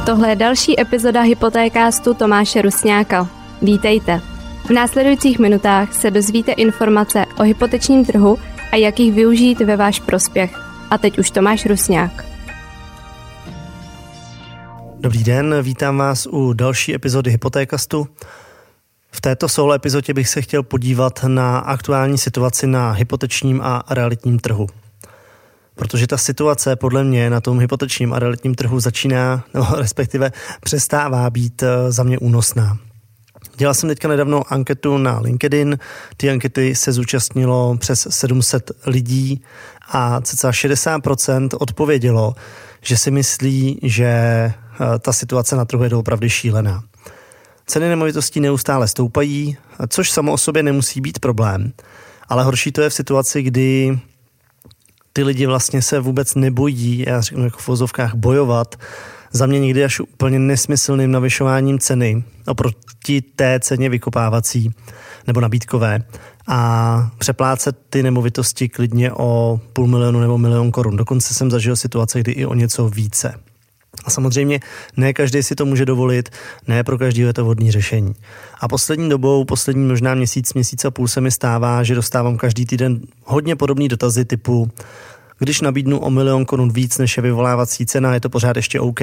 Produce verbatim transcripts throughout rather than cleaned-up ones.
Tohle je další epizoda Hypotékástu Tomáše Rusňáka. Vítejte. V následujících minutách se dozvíte informace o hypotečním trhu a jak jich využít ve váš prospěch. A teď už Tomáš Rusňák. Dobrý den, vítám vás u další epizody Hypotékastu. V této solo epizodě bych se chtěl podívat na aktuální situaci na hypotečním a realitním trhu. Protože ta situace podle mě na tom hypotečním a realitním trhu začíná, nebo respektive přestává být za mě únosná. Dělal jsem teďka nedávno anketu na LinkedIn, ty ankety se zúčastnilo přes sedm set lidí a cca šedesát procent odpovědělo, že si myslí, že ta situace na trhu je doopravdy šílená. Ceny nemovitostí neustále stoupají, což samo o sobě nemusí být problém, ale horší to je v situaci, kdy ty lidi vlastně se vůbec nebojí, já řeknu jako v vozovkách, bojovat za mě někdy až úplně nesmyslným navyšováním ceny oproti té ceně vykopávací nebo nabídkové a přeplácet ty nemovitosti klidně o půl milionu nebo milion korun. Dokonce jsem zažil situace, kdy i o něco více. A samozřejmě ne každý si to může dovolit, ne pro každého je to vhodné řešení. A poslední dobou, poslední možná měsíc, měsíc a půl se mi stává, že dostávám každý týden hodně podobný dotazy typu, když nabídnu o milion korun víc, než je vyvolávací cena, je to pořád ještě OK.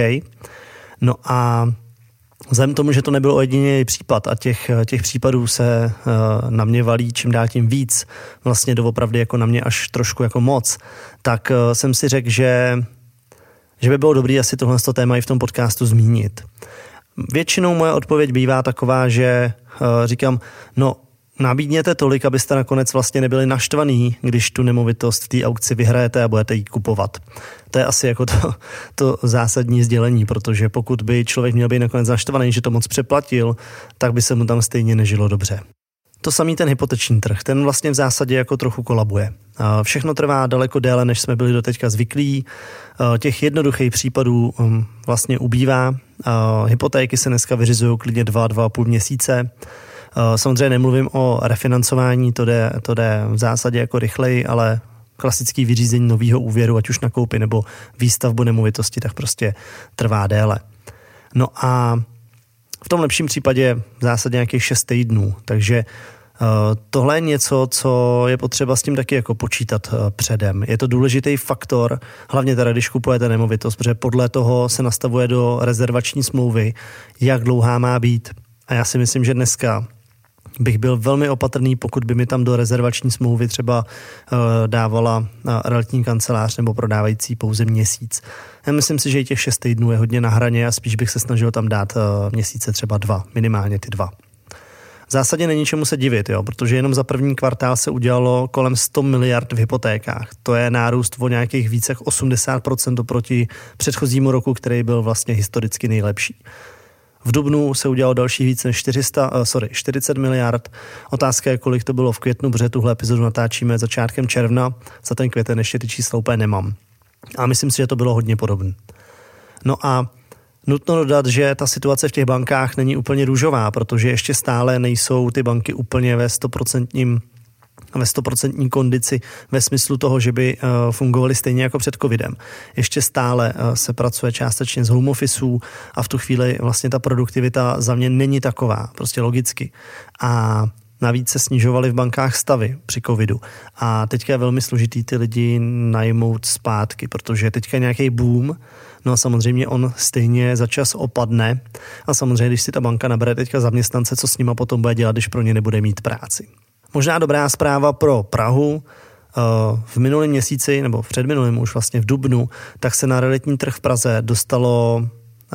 No a vzhledem tomu, že to nebyl ojedinělý případ a těch, těch případů se uh, na mě valí čím dál tím víc, vlastně doopravdy jako na mě až trošku jako moc, tak uh, jsem si řekl, že že by bylo dobré asi tohle téma i v tom podcastu zmínit. Většinou moje odpověď bývá taková, že uh, říkám, no nabídněte tolik, abyste nakonec vlastně nebyli naštvaný, když tu nemovitost v té aukci vyhrajete a budete ji kupovat. To je asi jako to, to zásadní sdělení, protože pokud by člověk měl být nakonec naštvaný, že to moc přeplatil, tak by se mu tam stejně nežilo dobře. To samý ten hypoteční trh, ten vlastně v zásadě jako trochu kolabuje. Všechno trvá daleko déle, než jsme byli doteďka zvyklí. Těch jednoduchých případů vlastně ubývá. Hypotéky se dneska vyřizují klidně dva, dva a půl měsíce. Samozřejmě nemluvím o refinancování, to jde, to jde v zásadě jako rychleji, ale klasický vyřízení nového úvěru, ať už na koupi nebo výstavbu nemovitosti, tak prostě trvá déle. No a v tom lepším případě v zásadě nějakých šest týdnů, takže uh, tohle je něco, co je potřeba s tím taky jako počítat uh, předem. Je to důležitý faktor, hlavně teda, když kupujete nemovitost, protože podle toho se nastavuje do rezervační smlouvy, jak dlouhá má být. A já si myslím, že dneska bych byl velmi opatrný, pokud by mi tam do rezervační smlouvy třeba uh, dávala uh, realitní kancelář nebo prodávající pouze měsíc. Já myslím si, že i těch šest týdnů je hodně na hraně a spíš bych se snažil tam dát uh, měsíce třeba dva, minimálně ty dva. V zásadě není čemu se divit, jo, protože jenom za první kvartál se udělalo kolem sto miliard v hypotékách. To je nárůst o nějakých více jak osmdesát procent oproti předchozímu roku, který byl vlastně historicky nejlepší. V dubnu se udělalo další více než čtyři sta, uh, sorry, čtyřicet miliard. Otázka je, kolik to bylo v květnu, protože tuhle epizodu natáčíme začátkem června. Za ten květen ještě ty čísla úplně nemám. A myslím si, že to bylo hodně podobné. No a nutno dodat, že ta situace v těch bankách není úplně růžová, protože ještě stále nejsou ty banky úplně ve stoprocentním ve stoprocentní kondici ve smyslu toho, že by uh, fungovaly stejně jako před covidem. Ještě stále uh, se pracuje částečně z home officeů a v tu chvíli vlastně ta produktivita za mě není taková, prostě logicky. A navíc se snižovaly v bankách stavy při covidu. A teďka je velmi složitý ty lidi najmout zpátky, protože teďka je nějaký boom, no a samozřejmě on stejně za čas opadne a samozřejmě, když si ta banka nabere teďka zaměstnance, co s nima potom bude dělat, když pro ně nebude mít práci. Možná dobrá zpráva pro Prahu. V minulém měsíci, nebo v předminulém už vlastně v dubnu, tak se na realitní trh v Praze dostalo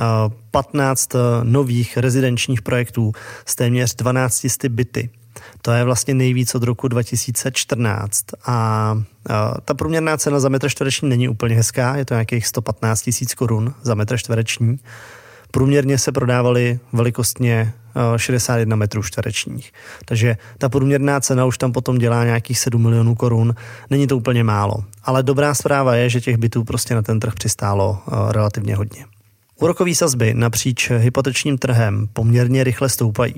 patnáct nových rezidenčních projektů s téměř dvanácti sty byty. To je vlastně nejvíc od roku dva tisíce čtrnáct a ta průměrná cena za metr čtvereční není úplně hezká, je to nějakých sto patnáct tisíc korun za metr čtvereční. Průměrně se prodávaly velikostně šedesát jedna metrů čtverečních. Takže ta průměrná cena už tam potom dělá nějakých sedm milionů korun. Není to úplně málo. Ale dobrá zpráva je, že těch bytů prostě na ten trh přistálo relativně hodně. Úrokové sazby napříč hypotečním trhem poměrně rychle stoupají.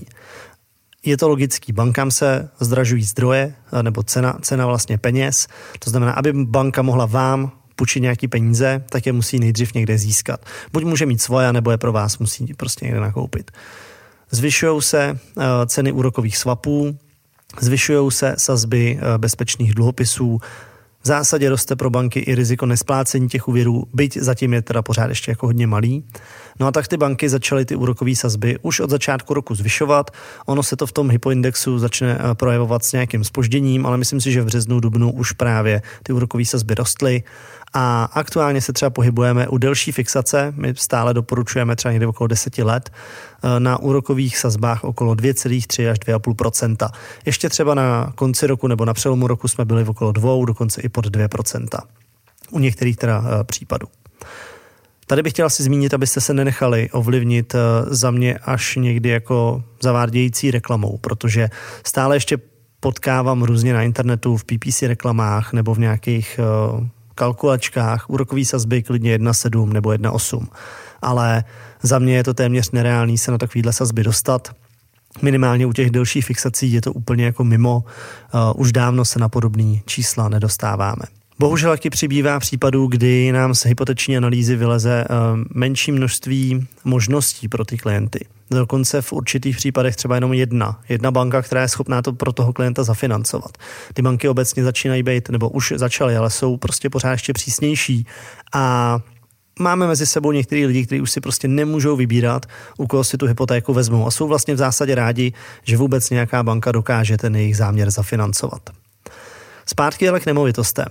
Je to logický, bankám se zdražují zdroje, nebo cena, cena vlastně peněz. To znamená, aby banka mohla vám půjčit nějaký peníze, tak je musí nejdřív někde získat. Buď může mít svoje, nebo je pro vás musí prostě někde nakoupit. Zvyšují se ceny úrokových swapů, zvyšují se sazby bezpečných dluhopisů, v zásadě roste pro banky i riziko nesplácení těch úvěrů, byť zatím je teda pořád ještě jako hodně malý. No a tak ty banky začaly ty úrokové sazby už od začátku roku zvyšovat. Ono se to v tom hypoindexu začne projevovat s nějakým zpožděním, ale myslím si, že v březnu, dubnu už právě ty úrokové sazby rostly. A aktuálně se třeba pohybujeme u delší fixace, my stále doporučujeme třeba někde okolo deseti let, na úrokových sazbách okolo dvě celá tři až dvě celá pět procenta. Ještě třeba na konci roku nebo na přelomu roku jsme byli v okolo dvou, dokonce i pod dvě procenta. U některých teda případů. Tady bych chtěl si zmínit, abyste se nenechali ovlivnit za mě až někdy jako zavádějící reklamou, protože stále ještě potkávám různě na internetu v P P C reklamách nebo v nějakých kalkulačkách úrokový sazby klidně jedna celá sedm nebo jedna celá osm. Ale za mě je to téměř nereálný se na takovýhle sazby dostat. Minimálně u těch delších fixací je to úplně jako mimo. Uh, už dávno se na podobný čísla nedostáváme. Bohužel taky přibývá případů, kdy nám z hypoteční analýzy vyleze uh, menší množství možností pro ty klienty. Dokonce v určitých případech třeba jenom jedna. Jedna banka, která je schopná to pro toho klienta zafinancovat. Ty banky obecně začínají být, nebo už začaly, ale jsou prostě pořád ještě přísnější. A máme mezi sebou některý lidi, kteří už si prostě nemůžou vybírat, u koho si tu hypotéku vezmou. A jsou vlastně v zásadě rádi, že vůbec nějaká banka dokáže ten jejich záměr zafinancovat. Zpátky ale k nemovitostem.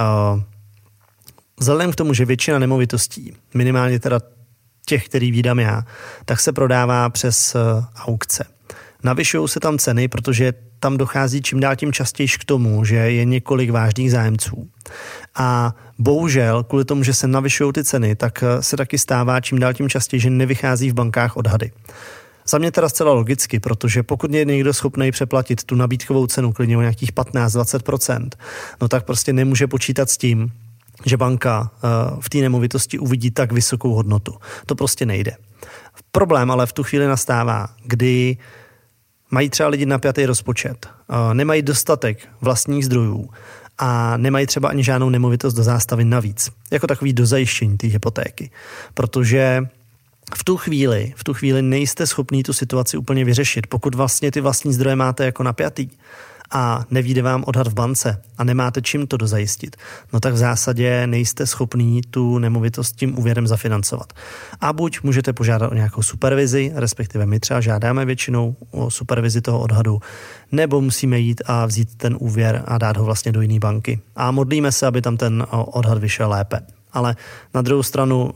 Vzhledem k tomu, že většina nemovitostí, minimálně teda těch, který vídám já, tak se prodává přes aukce. Navyšují se tam ceny, protože tam dochází čím dál tím častěji k tomu, že je několik vážných zájemců. A bohužel, kvůli tomu, že se navyšují ty ceny, tak se taky stává čím dál tím častěji, že nevychází v bankách odhady. Za mě teda zcela logicky, protože pokud je někdo schopný přeplatit tu nabídkovou cenu klidně o nějakých patnáct až dvacet procent, no tak prostě nemůže počítat s tím, že banka v té nemovitosti uvidí tak vysokou hodnotu. To prostě nejde. Problém ale v tu chvíli nastává, kdy mají třeba lidi napjatý rozpočet, nemají dostatek vlastních zdrojů a nemají třeba ani žádnou nemovitost do zástavy navíc, jako takový dozajištění té hypotéky. Protože v tu chvíli, v tu chvíli nejste schopní tu situaci úplně vyřešit. Pokud vlastně ty vlastní zdroje máte jako napjatý a nevyjde vám odhad v bance a nemáte čím to dozajistit, no tak v zásadě nejste schopní tu nemovitost tím úvěrem zafinancovat. A buď můžete požádat o nějakou supervizi, respektive my třeba žádáme většinou o supervizi toho odhadu, nebo musíme jít a vzít ten úvěr a dát ho vlastně do jiné banky. A modlíme se, aby tam ten odhad vyšel lépe. Ale na druhou stranu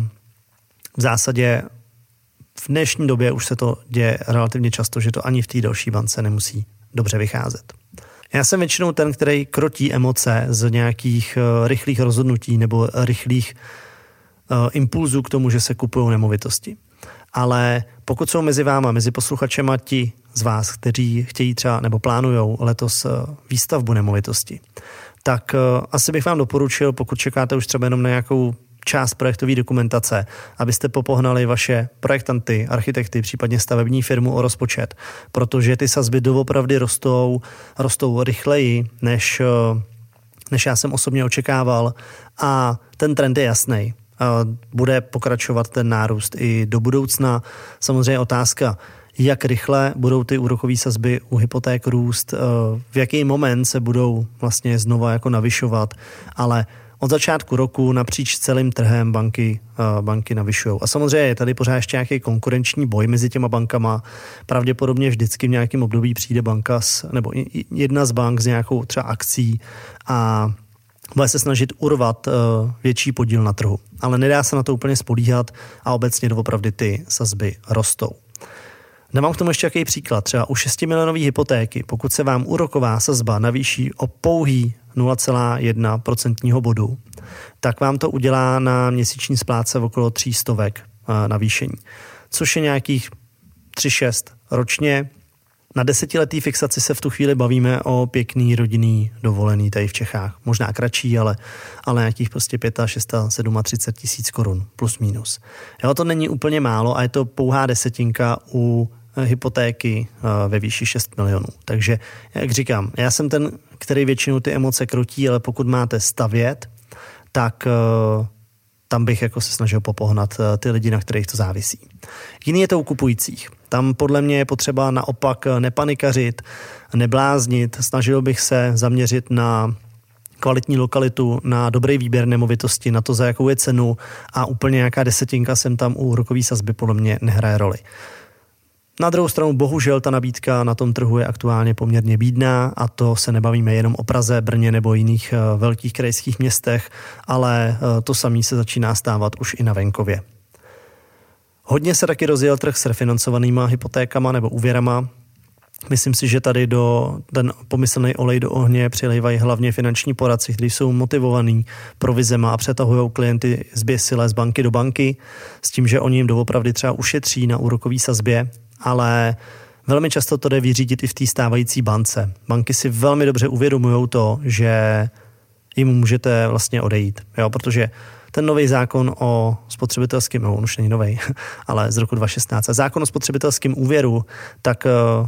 v zásadě v dnešní době už se to děje relativně často, že to ani v té další bance nemusí dobře vycházet. Já jsem většinou ten, který krotí emoce z nějakých uh, rychlých rozhodnutí nebo rychlých uh, impulzů k tomu, že se kupují nemovitosti. Ale pokud jsou mezi váma, mezi posluchačema ti z vás, kteří chtějí třeba nebo plánujou letos uh, výstavbu nemovitosti, tak uh, asi bych vám doporučil, pokud čekáte už třeba jenom na nějakou část projektové dokumentace, abyste popohnali vaše projektanty, architekty, případně stavební firmu o rozpočet, protože ty sazby doopravdy rostou, rostou rychleji, než, než já jsem osobně očekával a ten trend je jasný. Bude pokračovat ten nárůst i do budoucna. Samozřejmě otázka, jak rychle budou ty úrokové sazby u hypoték růst, v jaký moment se budou vlastně znova jako navyšovat, ale od začátku roku napříč celým trhem banky, banky navyšují. A samozřejmě je tady pořád ještě nějaký konkurenční boj mezi těma bankama. Pravděpodobně vždycky v nějakém období přijde banka s, nebo jedna z bank s nějakou třeba akcí a bude se snažit urvat větší podíl na trhu. Ale nedá se na to úplně spolíhat a obecně doopravdy ty sazby rostou. Nemám k tomu ještě jaký příklad. Třeba u šestimilionové hypotéky, pokud se vám úroková sazba navýší o pouhý nula celá jedna procentního bodu, tak vám to udělá na měsíční splátce v okolo tří stovek navýšení, což je nějakých tři šest ročně. Na desetiletý fixaci se v tu chvíli bavíme o pěkný rodinný dovolený tady v Čechách. Možná kratší, ale, ale nějakých prostě pět, šest, sedm a třicet tisíc korun plus minus. Jo, to není úplně málo a je to pouhá desetinka u hypotéky ve výši šest milionů. Takže, jak říkám, já jsem ten, který většinou ty emoce krotí, ale pokud máte stavět, tak tam bych jako se snažil popohnat ty lidi, na kterých to závisí. Jiný je to u kupujících. Tam podle mě je potřeba naopak nepanikařit, nebláznit. Snažil bych se zaměřit na kvalitní lokalitu, na dobrý výběr nemovitosti, na to, za jakou je cenu a úplně nějaká desetinka sem tam u úrokové sazby podle mě nehraje roli. Na druhou stranu bohužel ta nabídka na tom trhu je aktuálně poměrně bídná a to se nebavíme jenom o Praze, Brně nebo jiných velkých krajských městech, ale to samé se začíná stávat už i na venkově. Hodně se taky rozjel trh s refinancovanýma hypotékama nebo úvěrama. Myslím si, že tady do ten pomyslný olej do ohně přilévají hlavně finanční poradci, kteří jsou motivovaní provizema a přetahují klienty zběsile z banky do banky s tím, že oni jim doopravdy třeba ušetří na úrokové sazbě, ale velmi často to jde vyřídit i v té stávající bance. Banky si velmi dobře uvědomují to, že jim můžete vlastně odejít, jo, protože ten nový zákon o spotřebitelském, no on už není nový, ale z roku dva tisíce šestnáct, zákon o spotřebitelském úvěru, tak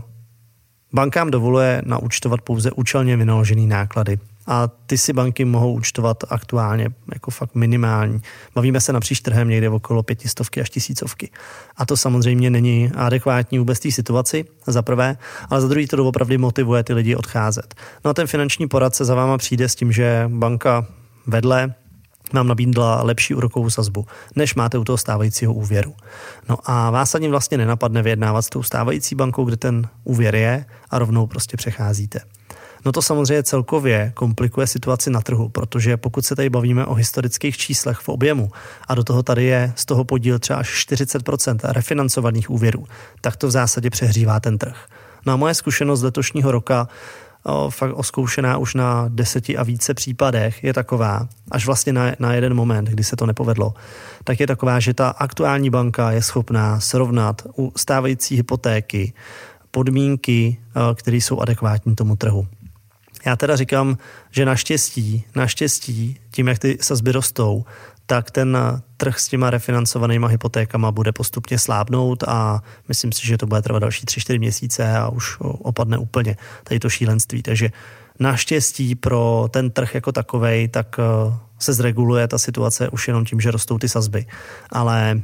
bankám dovoluje naúčtovat pouze účelně vynaložený náklady. A ty si banky mohou účtovat aktuálně jako fakt minimální. Bavíme se napříč trhem někde okolo pětistovky až tisícovky. A to samozřejmě není adekvátní vůbec té situaci, za prvé, ale za druhý to doopravdy motivuje ty lidi odcházet. No a ten finanční poradce za váma přijde s tím, že banka vedle nám nabídla lepší úrokovou sazbu, než máte u toho stávajícího úvěru. No a vás ani vlastně nenapadne vyjednávat s tou stávající bankou, kde ten úvěr je a rovnou prostě přecházíte. No to samozřejmě celkově komplikuje situaci na trhu, protože pokud se tady bavíme o historických číslech v objemu a do toho tady je z toho podíl třeba až čtyřicet procent refinancovaných úvěrů, tak to v zásadě přehřívá ten trh. No a moje zkušenost z letošního roka, O, fakt oskoušená už na deseti a více případech, je taková, až vlastně na, na jeden moment, kdy se to nepovedlo, tak je taková, že ta aktuální banka je schopná srovnat u stávající hypotéky podmínky, které jsou adekvátní tomu trhu. Já teda říkám, že naštěstí, naštěstí, tím, jak ty sazby rostou, tak ten trh s těma refinancovanýma hypotékama bude postupně slábnout a myslím si, že to bude trvat další tři čtyři měsíce a už opadne úplně tady to šílenství. Takže naštěstí pro ten trh jako takovej, tak se zreguluje ta situace už jenom tím, že rostou ty sazby. Ale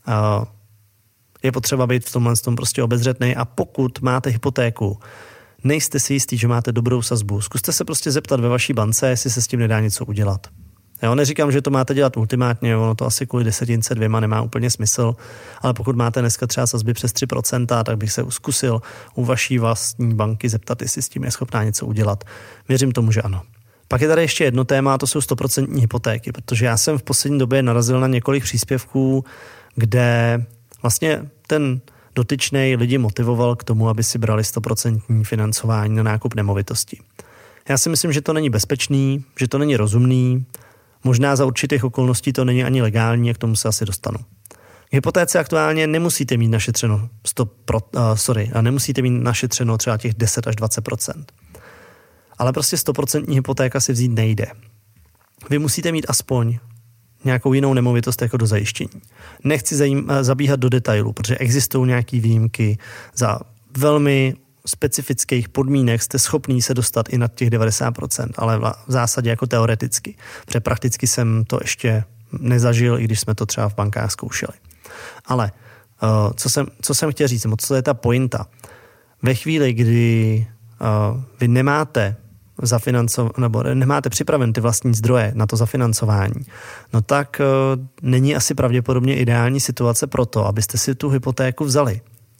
je potřeba být v tomhle tom prostě obezřetnej a pokud máte hypotéku, nejste si jistý, že máte dobrou sazbu, zkuste se prostě zeptat ve vaší bance, jestli se s tím nedá něco udělat. Já neříkám, že to máte dělat ultimátně, ono to asi kvůli desetince dvěma nemá úplně smysl, ale pokud máte dneska třeba sazby přes tři procenta, tak bych se zkusil u vaší vlastní banky zeptat, jestli s tím je schopná něco udělat. Věřím tomu, že ano. Pak je tady ještě jedno téma, a to jsou sto procent hypotéky, protože já jsem v poslední době narazil na několik příspěvků, kde vlastně ten dotyčnej lidi motivoval k tomu, aby si brali sto procent financování na nákup nemovitosti. Já si myslím, že to není bezpečný, že to není rozumný, možná za určitých okolností to není ani legální, a k tomu se asi dostanu. K hypotéce aktuálně nemusíte mít našetřeno sto pro, uh, sorry, a nemusíte mít našetřeno třeba těch deset až dvacet procent. Ale prostě sto procent hypotéka si vzít nejde. Vy musíte mít aspoň nějakou jinou nemovitost jako do zajištění. Nechci zajím, zabíhat do detailu, protože existují nějaké výjimky. Za velmi specifických podmínek jste schopný se dostat i na těch devadesát procent, ale v zásadě jako teoreticky. Protože prakticky jsem to ještě nezažil, i když jsme to třeba v bankách zkoušeli. Ale co jsem, co jsem chtěl říct, co je ta pointa? Ve chvíli, kdy vy nemáte zafinancov, nebo nemáte připraven ty vlastní zdroje na to zafinancování, no tak uh, není asi pravděpodobně ideální situace pro to, abyste si tu hypotéku vzali.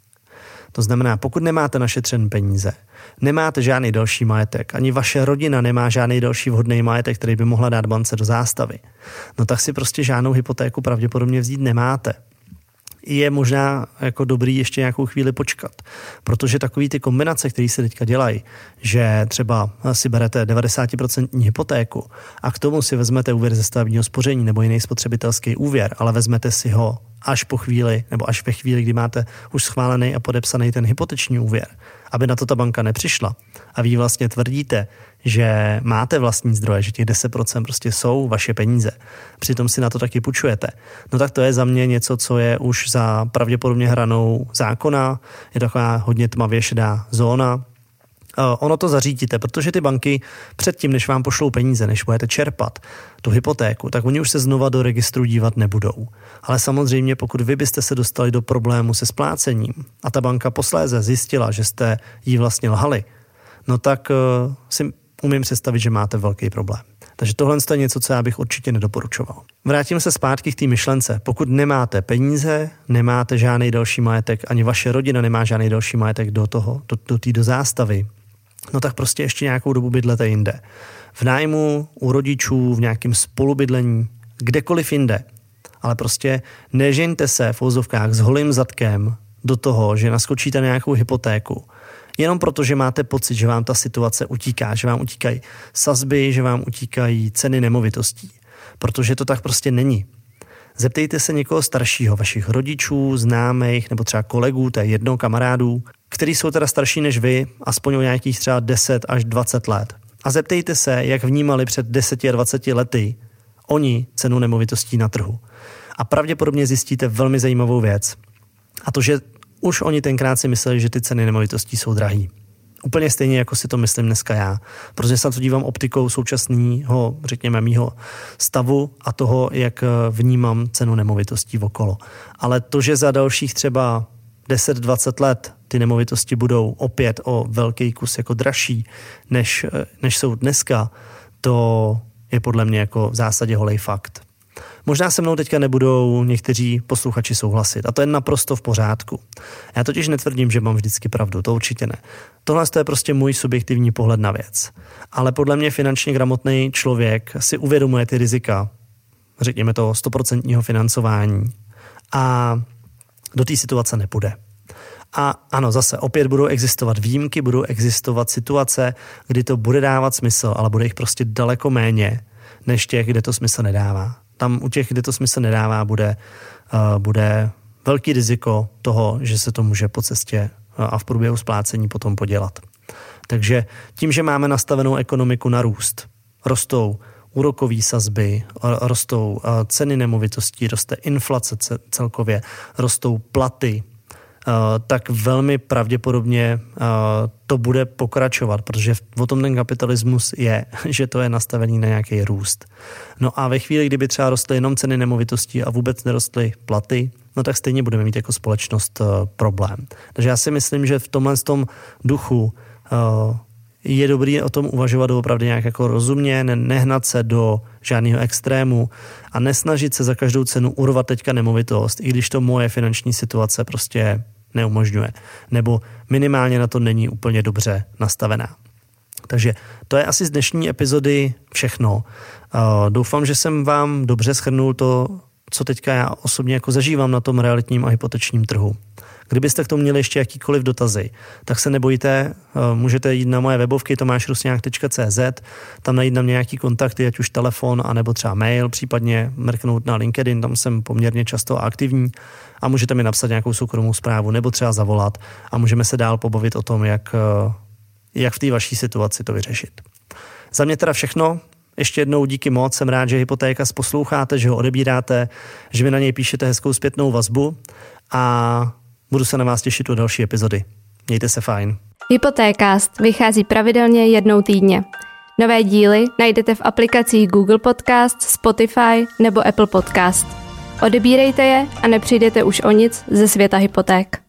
To znamená, pokud nemáte našetřen peníze, nemáte žádný další majetek, ani vaše rodina nemá žádný další vhodný majetek, který by mohla dát bance do zástavy, no tak si prostě žádnou hypotéku pravděpodobně vzít nemáte. Je možná jako dobrý ještě nějakou chvíli počkat, protože takový ty kombinace, které se teďka dělají, že třeba si berete devadesát procent hypotéku a k tomu si vezmete úvěr ze stavebního spoření nebo jiný spotřebitelský úvěr, ale vezmete si ho až po chvíli nebo až ve chvíli, kdy máte už schválený a podepsaný ten hypoteční úvěr, aby na to ta banka nepřišla a vy vlastně tvrdíte, že máte vlastní zdroje, že těch deset procent prostě jsou vaše peníze. Přitom si na to taky půjčujete. No tak to je za mě něco, co je už za pravděpodobně hranou zákona. Je taková hodně tmavě šedá zóna ono to zařídíte, protože ty banky předtím, než vám pošlou peníze, než budete čerpat tu hypotéku, tak oni už se znova do registru dívat nebudou. Ale samozřejmě, pokud vy byste se dostali do problému se splácením a ta banka posléze zjistila, že jste jí vlastně lhali, no tak uh, si umím představit, že máte velký problém. Takže tohle je něco, co já bych určitě nedoporučoval. Vrátím se zpátky k té myšlence. Pokud nemáte peníze, nemáte žádný další majetek, ani vaše rodina nemá žádný další majetek do toho, do, do té do zástavy, no tak prostě ještě nějakou dobu bydlete jinde. V nájmu, u rodičů, v nějakém spolubydlení, kdekoliv jinde. Ale prostě nežeňte se v uvozovkách s holým zadkem do toho, že naskočíte na nějakou hypotéku. Jenom proto, že máte pocit, že vám ta situace utíká, že vám utíkají sazby, že vám utíkají ceny nemovitostí. Protože to tak prostě není. Zeptejte se někoho staršího, vašich rodičů, známých nebo třeba kolegů, to je jedno, kamarádů, kteří jsou teda starší než vy, aspoň o nějakých třeba deset až dvacet let. A zeptejte se, jak vnímali před deseti a dvaceti lety oni cenu nemovitostí na trhu. A pravděpodobně zjistíte velmi zajímavou věc. A to, že už oni tenkrát si mysleli, že ty ceny nemovitostí jsou drahý. Úplně stejně, jako si to myslím dneska já. Protože se na to dívám optikou současného, řekněme, mýho stavu a toho, jak vnímám cenu nemovitostí okolo. Ale to, že za dalších třeba deset dvacet let ty nemovitosti budou opět o velký kus jako dražší, než, než jsou dneska, to je podle mě jako v zásadě holej fakt. Možná se mnou teďka nebudou někteří posluchači souhlasit a to je naprosto v pořádku. Já totiž netvrdím, že mám vždycky pravdu, to určitě ne. Tohle je prostě můj subjektivní pohled na věc. Ale podle mě finančně gramotný člověk si uvědomuje ty rizika, řekněme to stoprocentního financování a do té situace nepůjde. A ano, zase opět budou existovat výjimky, budou existovat situace, kdy to bude dávat smysl, ale bude jich prostě daleko méně, než těch, kde to smysl nedává. Tam u těch, kde to smysl nedává, bude, uh, bude velký riziko toho, že se to může po cestě uh, a v průběhu splácení potom podělat. Takže tím, že máme nastavenou ekonomiku na růst, rostou úrokové sazby, rostou uh, ceny nemovitostí, roste inflace celkově, rostou platy, Uh, tak velmi pravděpodobně uh, to bude pokračovat, protože o tom ten kapitalismus je, že to je nastavený na nějaký růst. No a ve chvíli, kdyby třeba rostly jenom ceny nemovitostí a vůbec nerostly platy, no tak stejně budeme mít jako společnost uh, problém. Takže já si myslím, že v tomhle tom duchu uh, je dobrý o tom uvažovat opravdu nějak jako rozumně, ne, nehnat se do žádného extrému a nesnažit se za každou cenu urvat teďka nemovitost, i když to moje finanční situace prostě neumožňuje. Nebo minimálně na to není úplně dobře nastavená. Takže to je asi z dnešní epizody všechno. Uh, doufám, že jsem vám dobře shrnul to, co teďka já osobně jako zažívám na tom realitním a hypotečním trhu. Kdybyste k tomu měli ještě jakýkoliv dotazy, tak se nebojte, můžete jít na moje webovky tomáš rusňák tečka cé zet, tam najít na mě nějaký kontakty, ať už telefon, anebo třeba mail, případně mrknout na LinkedIn, tam jsem poměrně často aktivní a můžete mi napsat nějakou soukromou zprávu nebo třeba zavolat a můžeme se dál pobavit o tom, jak, jak v té vaší situaci to vyřešit. Za mě teda všechno. Ještě jednou díky moc, jsem rád, že Hypotékas posloucháte, že ho odebíráte, že mi na něj píšete hezkou zpětnou vazbu a budu se na vás těšit u další epizody. Mějte se fajn. Hypotékast vychází pravidelně jednou týdně. Nové díly najdete v aplikacích Google Podcast, Spotify nebo Apple Podcast. Odebírejte je a nepřijdete už o nic ze světa hypoték.